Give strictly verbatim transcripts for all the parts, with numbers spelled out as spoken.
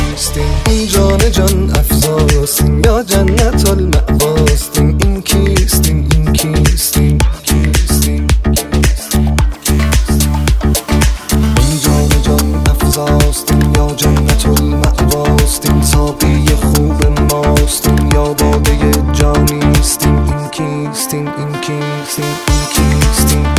کیستین؟ این جان جان افزاستین یا جنت المأواستین؟ این کیستین؟ این کیستین؟ کیستین؟ این جان جان افزاستین یا جنت المأواستین؟ ساقی خوب ماستین یا باده جانیستین؟ این کیستین؟ این کیستین؟ این کیستین؟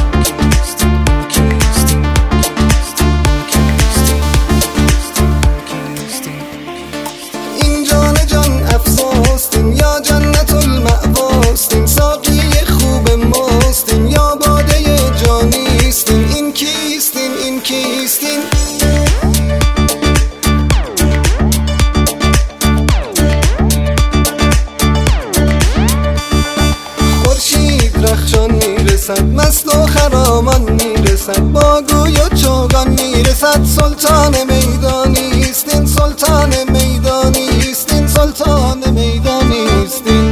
یا جنت المأواستین؟ ساقی خوب ماستین یا باده جانیستین؟ این کیستین؟ این کیستین؟ خورشید رخشان میرسد، مست و خرامان میرسد، با گوی و چوگان میرسد، سلطان میدانیستین؟ سلطان میدانیستین؟ سلطان میدانیستین؟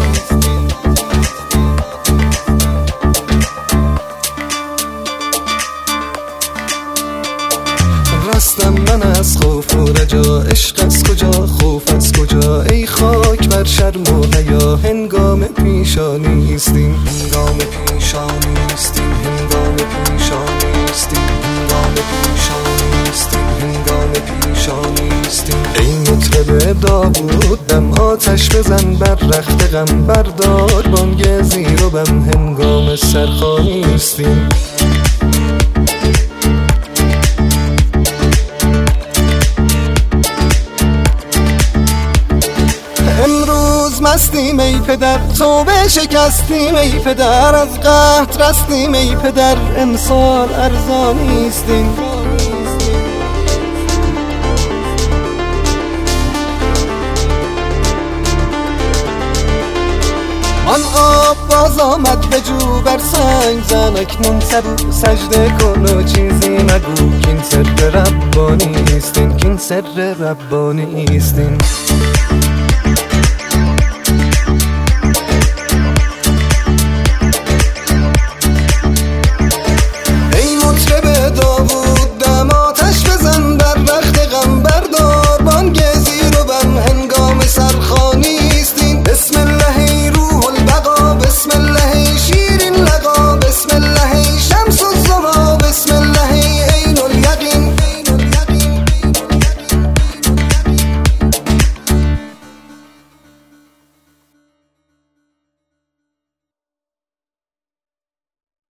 رستم من از خوف و رجا، عشق از کجا خوف از کجا؟ ای خاک بر شرم و حیا، هنگام پیشانیستین؟ هنگام پیشانیستین؟ هنگام پیشانیستین؟ هنگام پیشانیستین؟ هنگام پیشانیستین؟ ای مطرب داوود دم آتش بزن بر رخت غم، بردار بانگ زیر و بم، هنگام سرخوانیستین؟ امروز مستیم ای پدر، توبه شکستیم ای پدر، از قحط رستیم ای پدر، امسال ارزانیستین؟ آن آب باز آمد بجو، بر سنگ زن اکنون سبو، سجده کن و چیزی مگو، کین سر ربانیستین؟ کین سر ربانیستین؟